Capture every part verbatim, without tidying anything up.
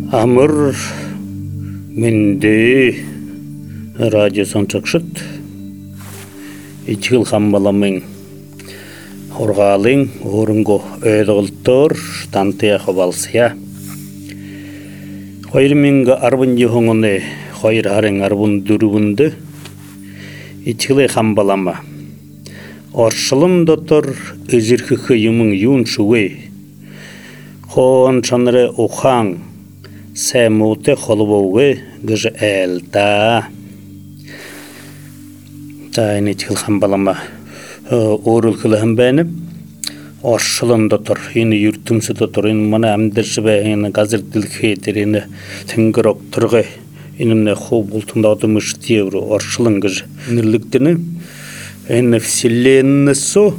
Амыр менде радио сончакшыт ичил хамбаламын оргалын орунго өйдөлтөр тантыя хабалсыя Койрминга арбын жохоңоне койр харың арбын дүрүбүндө ичиле хамбалама оршылым дотор өзүрхүхө юмун юн шугы хон чанре ухаң сэмуте холбоуге гыж элта тайны ичил хамбалама орул кылам бени оршылым дотор ини юртумсы дотор ини мана амдыршыбе ини газыр дилхетерини тингирок тургы инне ху бултунда адымыш тевру оршылым гыж нирликтини ини вселеннесу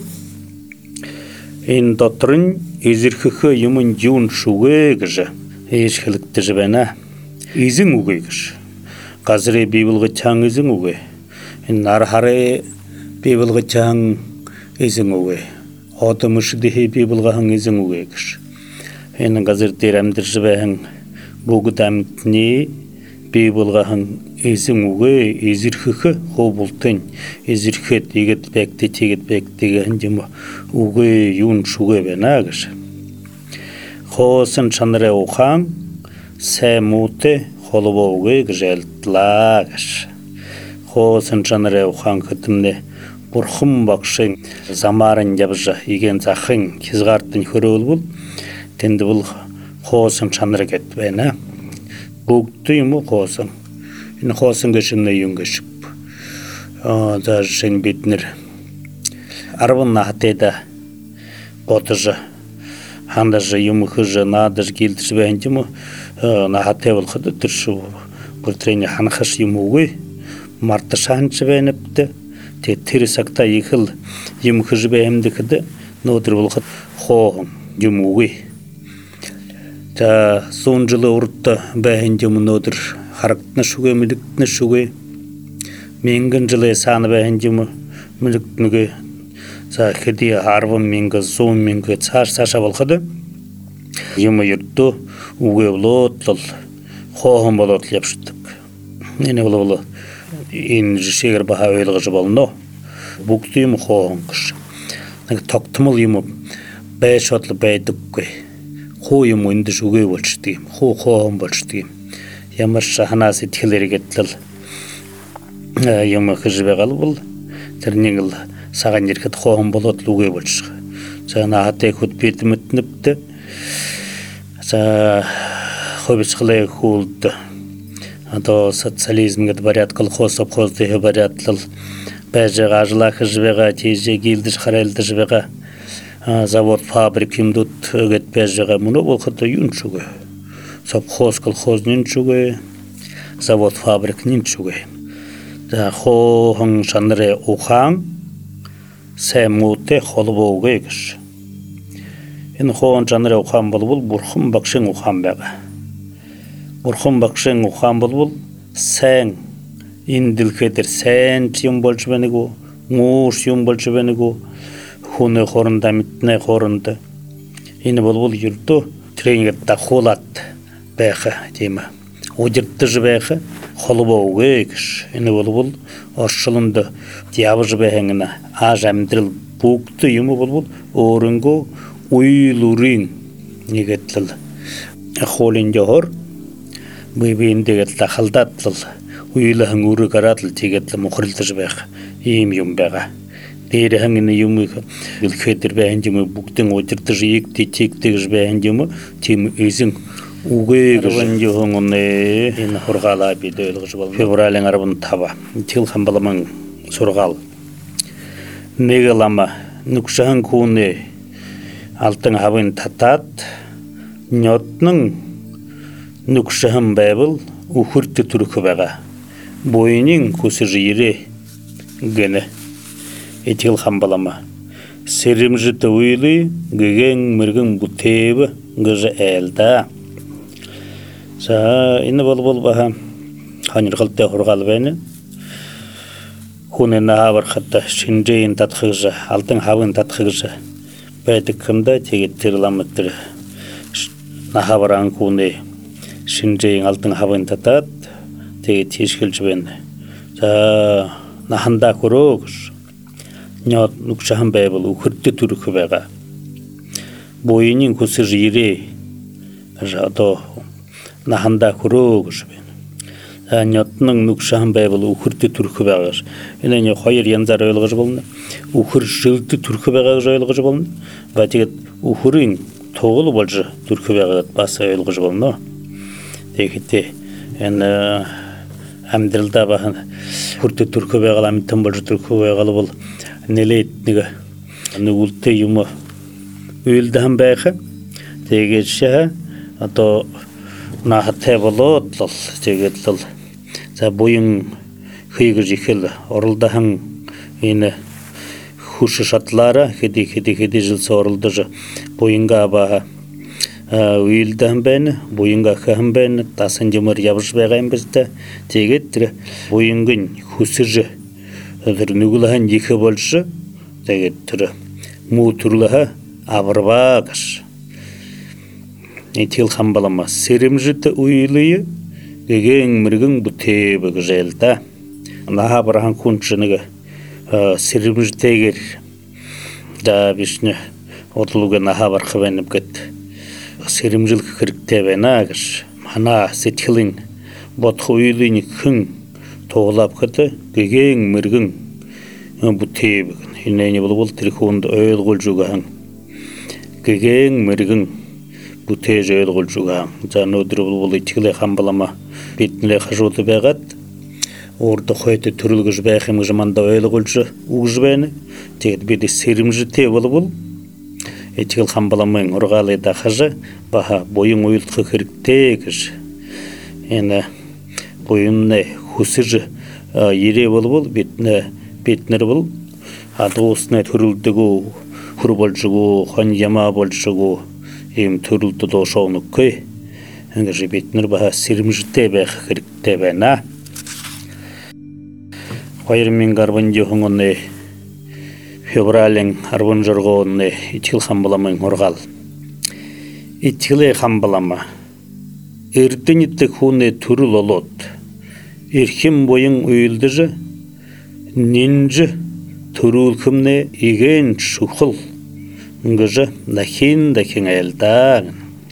ин доторын изирхөхө юмун жун шугэ гыж эшхиликти жибена изин угы гыж газыре бибылгы чаң изин угы ин нархаре бибылгы чаң изин угы Отомыш дихи бибылгаһың изин угы гыж ин газыр теремдир жибеһин бугудамтни бибылгаһың изин угы изирхөхө хобултын изирхет егет бекти тегет бектеген жыма угы юн шугы бена гыж Хосын чанре ухаң сэмуте холбоуге гыжелтла гыж Хосын чанре ухаң хытымне Бурхым бакшын замарын жабжа иген захын кизгартын хөрөл бул тенди бул хосын чанры кетбена букту юму хосын ин хосын гышынны юнгышып а да жен битнер арбын нахтеда ботыжы хандажы юму хыжы надыж гилдиш бенжиму нахте бул хыды туршу буртрени ханхаш юмугы мартышанчы бенепти те терисакта ихил юм хыжбе эмдикде нодыр булхат хо юмугы та сонжылы уртта бэхендем нодыр характны шугэ миликтны шугэ менген жылы саны бэхендем миликтныгы за хеди арвам менге зон менге цар саша булхады юм юрту угэ лотлол хохом болот япштык нене боло ин жишегер баха ойлгыжы болно буктуйм хоңкыш токтумул юм беш отлы бейдикке хоюм үнді жүгей болчты хо хоом болчты ямар шаханасы тилергеттил юм хыжбе калбыл терниңил саган жеркет хоом болот лугей болчу жана ате кут бетимитнипти за хобис кылай хулды ато социализмге барят колхоз совхозды барятлыл бәже гажла хыжбега теже гилдиш харелдиш бега завод фабрик имдут гет бәжега муну болхото юнчуге совхоз колхоз нинчуге завод фабрик нинчуге да хоң шанре ухаң сэмуте холбоуге гыш ин хоң шанре ухаң болбул бурхым бакшың ухаң бега Бурхым бакшың ухаң болбул сәң индилкетер сән чим болчу бенегу муш юм болчу бенегу хуны хорында митне хорында ини болбул юрту тренер та холат бэхэ тема удирты жбэхэ холбоуге гыш ини болбул оршылынды диабыж бэхэнгина ажамдрыл букту юму болбул орынго уйлурин негетлил холин жохор бэбин дегет тахалдатлыл уйлаһың уры каратлыл тегетлы мухрилтыж бэх им юм бэга дээрхэн ин юм илхэтэр бэхэнжим бүгдэн удиртыж икти тектэгж бэхэнжим тим эзин угэ гэнжихонгоне ин хургала бидэйлгэж бол февралын арбын таба тил хамбаламын сургал негалама нүкшахан кууне алтын хавын татат нётның нүкшахан байбыл ухурты түркі бәға бойының көсі жире гені етел хамбалама серім жыты уйлы гіген міргін бұтебі гыжы әлда за ині бол-бол баха ханыр қылты құрғалы бәні хуны наға бар қатта шинжейін татқығжы алтын хавын татқығжы бәдік кімді тегеттер ламыттыр наға баран куны шинжейін алтын хабын татат теге тешкіл жібен за наханда көрөкш нят нукшахан байбыл укыртты түркі байға бойының көсі жире жадо наханда көрөкш бен нятның нукшахан байбыл укыртты түркі байға енене хайыр янзар ойлғыш болны укыр жылты түркі байға ойлғыш болны батегет укырын тоғылы болжы түркі байға басы ойлғыш болны дегетте ені әмділда баған күрті түркі байғалы әміттен болжы түркі байғалы бол нелейт неге нүгілті юмы өлді байқы дегетші ато нахаттай болот лол дегет лол за бойың хүйгі жекел орылдаһың ені хушы шатлары кеди кеди кеди жылсы орылды жы бойыңға баға уйлдам бен буйынга хам бен тасын жымыр ябыш байган бизде тегеттир буйынгын хусыжы өдөр нүгүлхан екі болшы тегеттир му турлаха авырбагаш этил хамбалама серимжите уйлые деген миргин бутебе гжелта наха бархан кунчыныга серимжитегер да бишне отулуга наха бар хвенеп кет серимжил кирктебена гыш мана сетхилин ботхуйлин күн тоглап кете деген миргин бутебе инене бол телефонда өйл голжугаң деген миргин бутеж өйл голжугаң жанодыр бол итигле хамбалама битнле хажуты бегат орды хойты түрүлгүж байхым жаманда өйл голжу угжбени тет биде серимжите бол этил хамбаламын ургалы да хажы баха бойың уйлтқы кірікте кіш ені бойынны хусыжы ере бол бетіне бетінер бол ады осына түрілдігу құр болжығу хан яма болжығу ем түрілді дошауны көй әңгіжі бетінер баха сирімжіте бәқ кірікте бәна қайырмен гарбан жоғыңыны феврален арбон жоргоны итил хамбаламын оргал итиле хамбалама эрденитте хуне түрүл олот эрхим боюң уйлдыжы нинжи түрүл кимне иген шухул ngыжы нахин дахин элда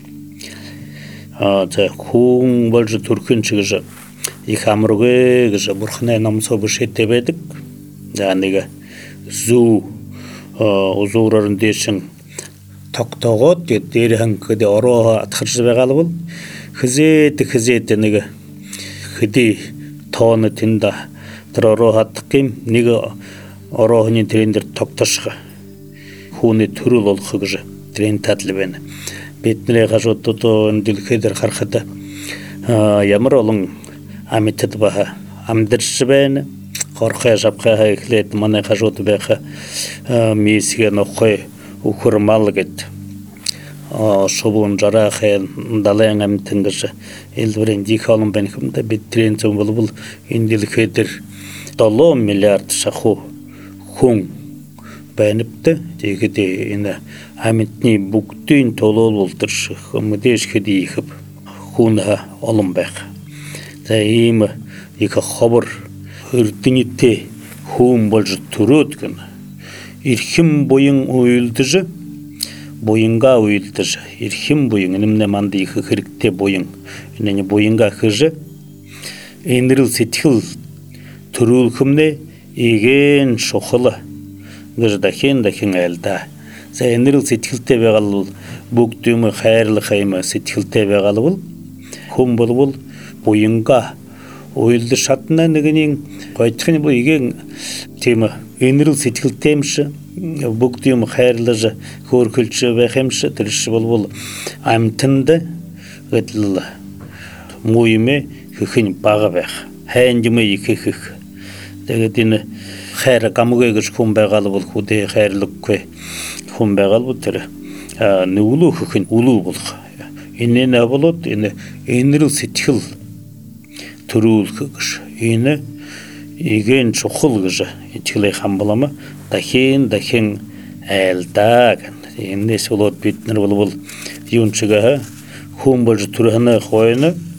а за хун болжы түркүн чыгыжы ихамруге гыжы бурхне намсо бушеттебедик жаныга зу озурарын дешин токтогот дерхан кеде ороо атхыржы байгалы бол хизети хизети неге хиди тооны тинда тророо аттыкым неге ороонин трендер токтошга хуны түрүл олхыгжы тренд татлыбен бетнеле гажоттото дилхедер хархата ямар олон амитет баха амдыршбен Хорхе жапқа хеклет мане хажот беха мисге нохой укурмал гет шобун жара хел далаң амтынгыш элдерен дихалым бенхимде битрен цом булбул индил хетер доллар миллиард шаху хун бенипте дегеде ина амитни буктин толол болтырш хмдеш хеди хып хунха олымбек заим ика хабар үрдінетте хуым болжы түрөткін. Ирхим бойың ойылдыжы, бойыңға ойылдыжы. Ирхим бойың, інімне манды иқы қырікте бойың. Инені бойыңға қыжы. Энрил сетхил түрул кімне еген шоқылы. Гыждахен дахен әлда. За энрил сетхилте беғалы бұл. Бүктімі қайырлы қаймы сетхилте беғалы бұл. Хум бұл бұл бойыңға ойылды шатына негенен қайтқаны бұл еген темі өніріл сетіл темші бүктемі қайырлыжы көркілші бәхемші түріші бұл бұл амтынды ғытлылы мойыме күхін бағы бәқ хәндімі екі күх дегедені қайры қамығы күш күн бәғалы бұл құды қайырлық көй күн бәғалы бұл түрі нүлі күхін ұлы бұл енен әбілот еніріл сетіл түрүүл кыгыш ини иген чухул гыжы итиле хамбалама дахин дахин элдаг энде солот битнер бол юнчуга хум болжу турханы хойны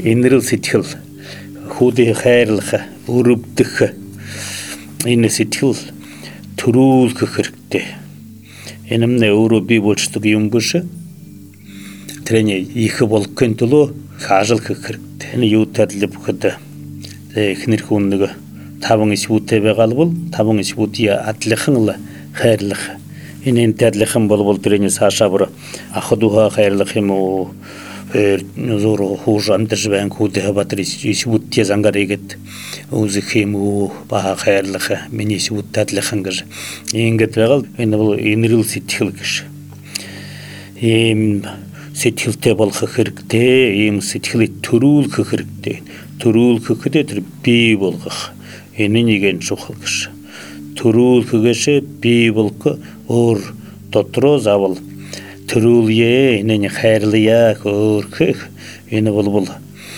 инрэл сэтгэл хүүдээ хайрлах өрөвдөх энэ сэтгэл төрүүлэх хэрэгтэй. Энэ нь өөрөө бий болчдөг юм биш. Тэрний их болгохын тулд хаажлах хэрэгтэй. Энэ юутай л бүхэд эхнэр хүн нэг таван ишвүүтэй байгаа бол таван ишвүүдийн адилхан л хайрлах. Энэ энтэй адилхан болбол тэрний цаашаа бүр ах дүүгээ хайрлах юм уу? Зур хууш амдж байн хүүдээ батэр ишвүүдтэй зангарыгэд үзэх юм уу? Бага хайрлах миний ишвүүдтэй адилхан гэж ингэж байгаа л энэ бол инрэл сэтгэл гэж. Ийм сэтгэлтэй болох хэрэгтэй, ийм сэтгэлийг төрүүлэх хэрэгтэй. Төрүүлэх гэдэг тэр бий болгох. Энэ нэг нь чухал гэж. Төрүүлэхээс бий болгох өөр дотроо заавал төрүүлье, энэ хайрлая хөөх. Энэ бол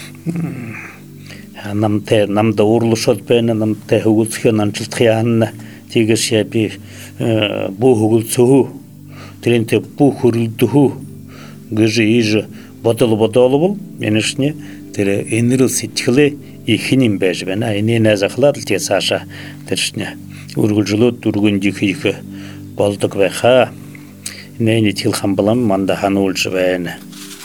намтай намда уурлушод байна, намтай хөвгөлцөх намжилтах яана тийгээс би бүү хөвгөлцөө. Тэрэнтэй бүү хөрөлдөх гэж иж бодол бодол энэшне тэр инрэл сэтгэлээ ихним байж байна. Энэ назахлаад л цаашаа тэршне үргэлжлээд дөргөн жих болдог байхаа. Энэ итгэл хамблам манда хануулж байна.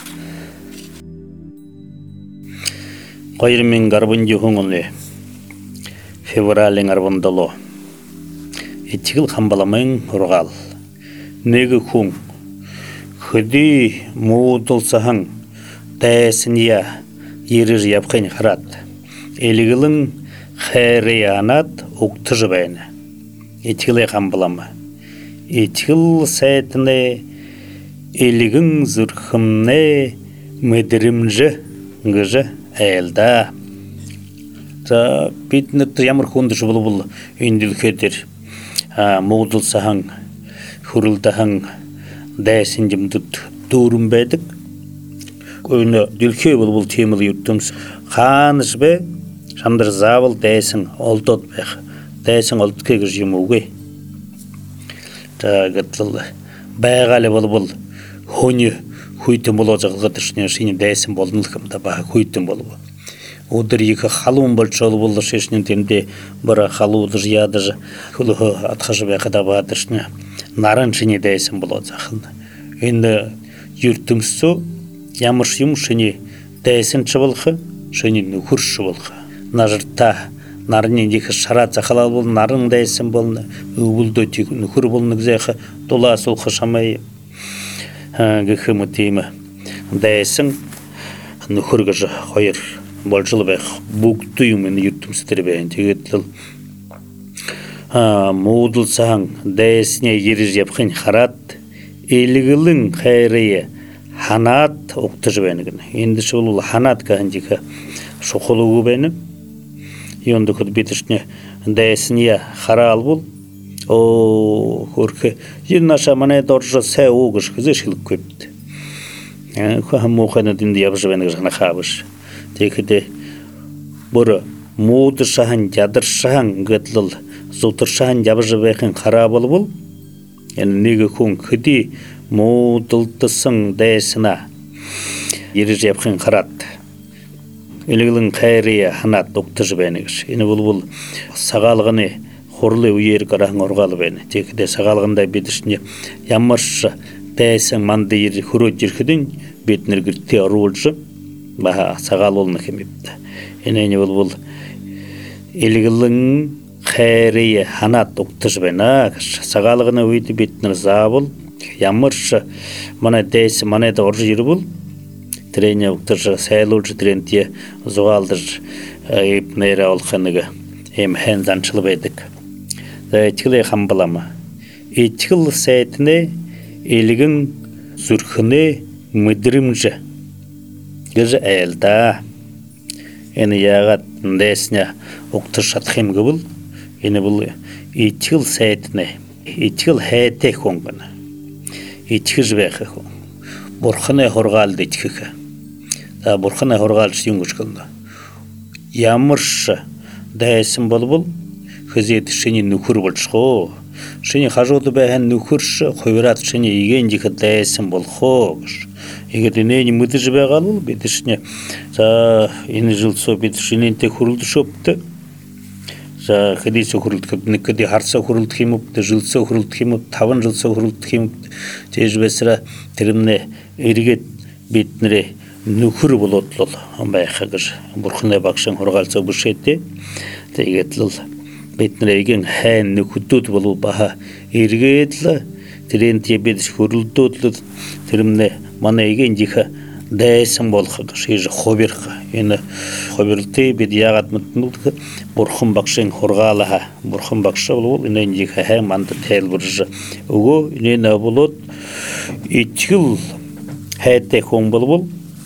хоёр мянга арван оны февралийн арван долоо итгэл хамбламын ургаал. Нэг хүн хөдий муудалсахан дайсния ерэр явахын хараад элгэлэн хайрыянаад угтж байна. Итгэл хамблам. Итгэл сайтны элгэн зүрхэмнэ мэдрэмж гэж айлда. За биднэрт ямар хүндж болвол энэ дэлхийдэр муудалсахан хөрөлдөхан дайсан жимдэд дүүрэн байдаг. Энэ дэлхий болвол тийм л ертөнц хаанаас бэ? Шамдар заавал дайсан олдод байх. Дайсан олдгоо гэж юм үгүй. За гэтэл байгаал болвол хүний хүйтэн болоо заглагад ирсэн шинэ дайсан болно л юм да ба хүйтэн болов. Өдөр их халуун болж болвол шишнэн тэндээ бара халуулж ядаж хөлөө атхаш байхада баадэршнэ наран шинэ дайсан болоо захна. Энэ ертөнцөө ямар юм шинэ дайсан ч болох шинэ нөхөрш болох. Нарта нарны их шараа захалал бол наран дайсан болно. Өвөлдөө нөхөр болно гэхэ дулаас уух шамай гэх юм тийм дайсан нөхөр гэж хоёр болж байх бүгд юм энэ ертөнцийн байна. Тэгээд л муудалсан дайсны ерж явахын хараад элгэлэн хайрыг ханаад угтж байна гэнэ. Энд ч бол ханаад гэнжих шухал үг байна. Юунд хөл бидэрчнэ дайсны хараал бол оо хөрх юунаша манай дорж сай үг гэж хэлэхгүй. Хамуухан энд явж байна гэж ханахаавш. Тэгэхдээ бүр муудшахан ядаршахан гэдэл зутаршахан явж байхын хараа болвол энэ нэг хүн хөдий муудалдсан дайсна ирж явахын хараад элгэлэн хайрыг ханаад угтж байна гэж. Энэ бол сагаалганы хурлын үеэр гарахан ургаал байна. Тэгэхдээ сагаалгандаа бид чинь ямарш дайсан манд ир хөрөөж ирэхэд бид нэр гэртээ оруулж ба сагаалуулна хэмэв. Энэ нь бол элгэлэн хайрыг ханаад угтж байна гэж. Сагаалганы үед бид нар заавал ямарш манай дайсан манайд орж ирвэл тэрний угтж сайлуулж тэрнтэй зугаалж эпнэрэ олох нэг юм хэн занчл байдаг. Итгэл хамблам. Итгэл сайтны элгэн зүрхнээ мэдрэмж гэж айлда. Энэ яагаад дайсны угтж чадах юм гэвэл энэ бол итгэл сайтны итгэл хайтай хүн байна. Итгэж байх хүн. Бурханы хургаалд итгэх. За бурханы хургаалж юм гэж хэлнэ. Ямарш дайсан болвол хөзөд шиний нөхөр болчихоо. Шиний хажууд байх нөхөрш хувираад шиний игээнжих дайсан болохоо гэж. егерде не мыты жібе қалыл бетішіне за ені жылсо бетішінен те хурылды шопты за хедесе хурылды кіпнікіде харса хурылды хеміпті жылса хурылды хеміп таван жылса хурылды хеміпті тежбесіра тірімне ерігет бетінре нүкір болотлыл байқағыр бұрқынай бақшан хорғалса бұшетте тегетлыл бетінре еген хэн нүкіттуд болу баха ерігетлі тирен тебедіш хурылды тірімне мана еген диха дәйсін болқығы шейжі хоберға ені хоберлті беді яғат мұтмылдығы бұрқын бақшын хорғалыға бұрқын бақшы болу енен диха хэн манды тәл бұржы ұғы енен болот итгіл хәтте хон бол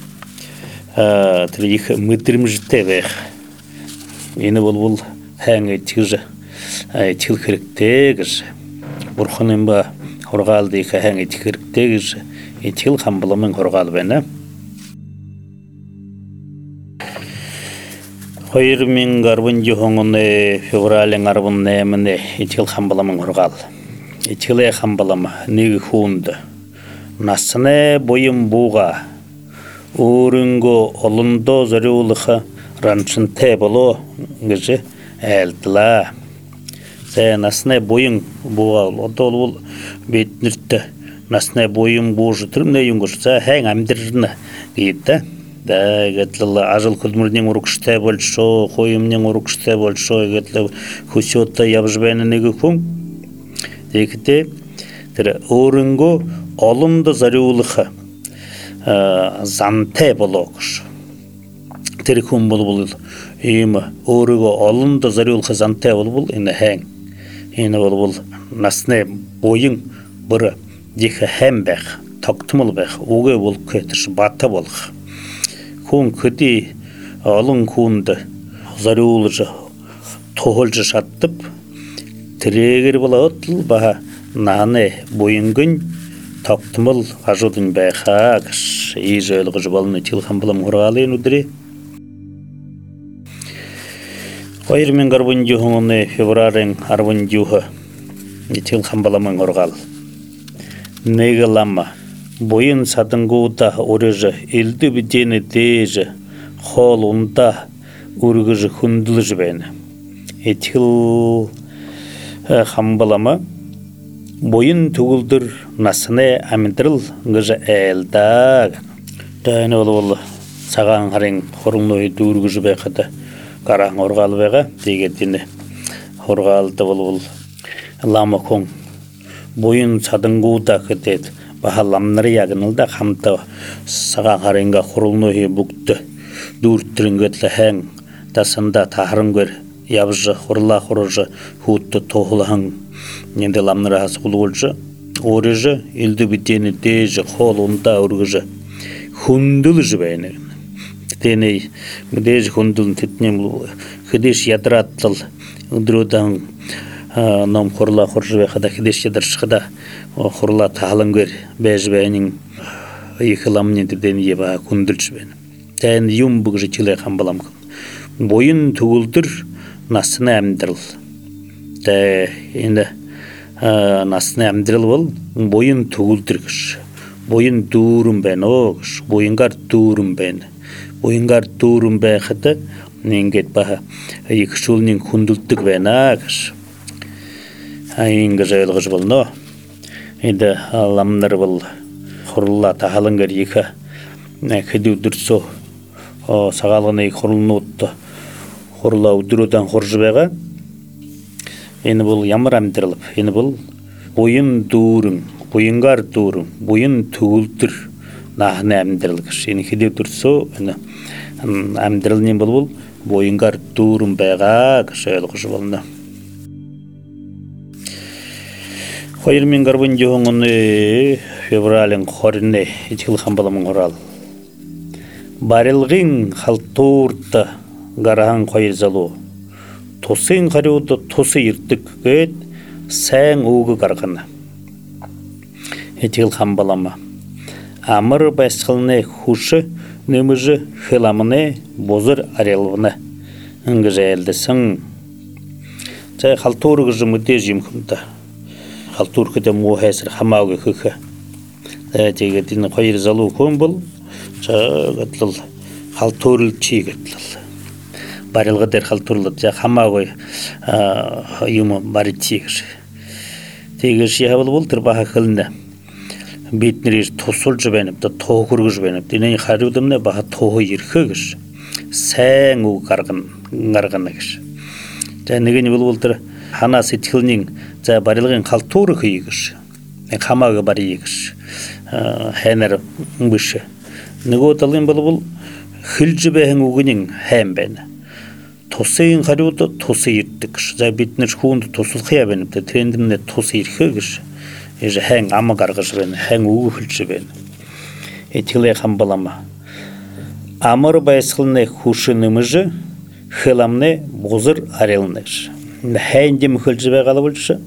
тірі диха мүттірім жітті бәқ ені бол бол хэн итгіжі итгіл керіктегіз бұрқынын ба хорғалды ика хэн итгіріктегіз итгіл қамбылымен хорғалы бәні Қойыр мен ғарбын жоғыңыны феврален ғарбын нәміні итгіл қамбылымен хорғал итгілі қамбылымы негі хуынды насыны бойым буға өрінгі олындо зарюлыға раншын те болу ғыжы әлділа Сәй насыны бойың буға отол бол бетніртті насыны бойым бұжы түрімне юңғышса хэн әмдіріні дейді да гетлі ажыл күлмірнен ұрықшты болшо қойымнен ұрықшты болшо гетлі күсетті ябжбәнінегі күн декіте өрінгі олымды зарюлыға занте болуғыш терекун бол-бол ими өрігі олымды зарюлыға занте бол-бол ені хэн ені бол-бол насыны бойың бұры дегі хэн бәқ тоқтымыл бәқ оғы бол көтіш баты болғы Кун күді алын күнді зарюлыжы тоғылжы шаттып тірегер бола өттіл баға наны бойынгын тоқтымыл ажудың бәқа кіш ежі өлгі жыбалыны телхан бұлам ғырғалы енудірі Қойыр мен ғарбын жүхіңіні феврарен арбын жүхі телхан бұламын ғырғал Негілама Бойын садыңғуыда орыжы, елді бідені дейжі, қол ұнда өргіжі хүнділі жібәні. Етіл қамбалама, бойын түгілдір насыны әміндіріл ғыжы әлді. Дәйіні олы-олы саған қарың қорыңны өйді өргіжі бәқіді қараң орғалы бәға, дегетіні орғалды олы-олы лама коң. Бойын садыңғуыда күтеді. Бахаламнары ягынылда қамты саға қарыңға құрылнойы бүкті дұрттырыңгетлі хэн тасында тағырын көр ябжы құрыла құрыжы хутты тоғылаң ненде ламнары асы құлғылжы орыжы елді бітені дейжі қол ұнда өргіжі хүнділі жібәйні теней дейжі хүнділін тетінем күдеш ядыраттыл үдірудан ном құрыла құрыжы бәқада күдеш ядыр шықыда Құрыла тағылын көр бәжбәйнің екіламын ендерден еба күнділші бәні. Тәйін юм бұғжы тілі қамбалам күн. Бойын түгілдір насыны әмдіріл. Тәйінді насыны әмдіріл бол, бойын түгілдір күш. Бойын дұрым бәні оғыш. Бойынғар дұрым бәні. Бойынғар дұрым бәқіді ненгет баға екі шулының күнділдік бәні ағыш. Айынғы жайлығыш болны. Енді аламнар бұл құрылла тағалыңғар екі кәді үдірсо сағалғаны құрылыны ұтты құрылла үдірудан құржы бәға енді бұл ямар әмдіріліп енді бұл бойын дұрың бойынғар дұрың бойын түгілдір нағыны әмдірілгіш енді кәді үдірсо әмдірілінен бұл бойынғар дұрың бәға кәші өлгіш болны Қойыр мен ғарбын жоғыңыны феврален қорыны етіл қамбаламын орал. Барылғын қалтуырды ғарахан қойыр залу. Тосын қаруды тосы ерттік көт, сәң оғы қарғаны. Етіл қамбалама. Амыр басқылыны құшы нөміжі қыламыны бозыр арелвыны. Үңгі жәйілдісің. Жай қалтуырғы жымыды жемкімді. Халтур кете мухайсыр хамауға күкі. да тегетин койыр залу ком бол жагытлыл халтурл чигетлыл барылга дер халтурлы жа хамагой юмо баритигер тегеш я бол бол тырбаха кылында битнериш тосул жбенеп да тоогург жбенеп динен харудымне баха тоо ирхегеш сәң у каргын гарганагеш жанеген бол болтыр хана сетилнин за барылгын халтуры хигеш хамага баригеш хенер мбыш него талын бол бол хилжбеһен угынын хэмбен тосыйын харуда тосы ирттикш за битнер хунд тосул хябенеп да трендимне тосы ирхегеш эже хэн ама гаргышбен хэн уу хилжбен этиле хамбалама амыр байсылны хушынымыжы хыламны бозыр арелнеш хэндим хилжбе галыбылшы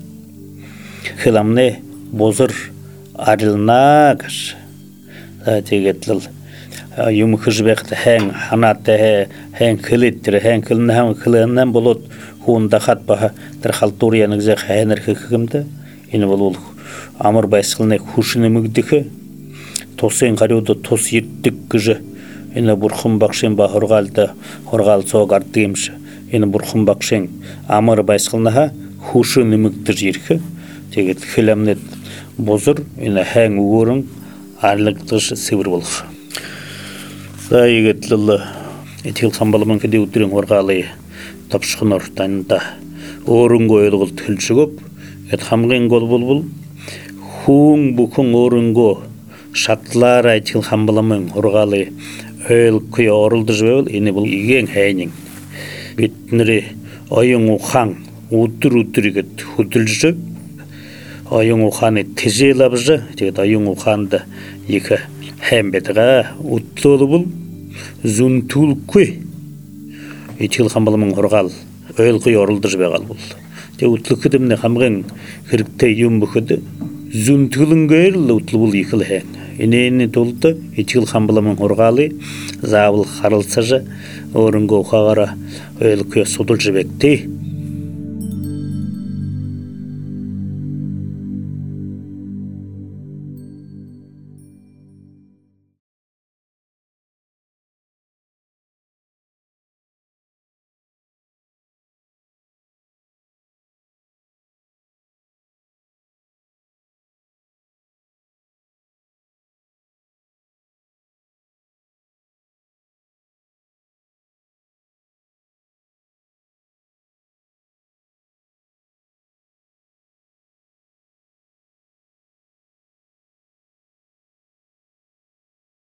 хыламны бозыр арелнагаш тегетлил юм хижбект хэн ханатте хэн килиттер хэн килнэ хэн килнэн болот хунда хатба тэр халтурияны зэ хэнэр хэгэмдэ энэ бол амар байсгалны хушнэмэгдэх тосын гарууд тос ирдэг гэж энэ бурхан багшин ба хоргаалда хоргаал цог ардгимш энэ бурхан багшин амар байсгалнаха хушнэмэгдэж ирэх тэгээд хилэмнэт бозор энэ хэн өгөрөн арлагдаж сэвэр болох Зайгетлил этил самбалман кеде утрин хоргаалы тапшхынор танда орунго ойлголт хилчигоп эт хамгын гол булбул хуң букун орунго шатлар айтил хамбаламан хоргаалы ойл күй орулдыжбел эне бул иген хайнин битнери ойын ухан утур утуригет худулжы ойын уханы тежелабжы тэгээд ойын уханда екі хэмбетга утлолу бул зунтулкуй этил хамбаламын хоргал ойлкуй орулдыжбегал бул те утлукыдымне хамгын хиркте юм бухыды зунтулунгер утлу бул икыл хэн энени толду этил хамбаламын хоргалы забыл харылсажы орунго хагара ойлкуй судулжбекти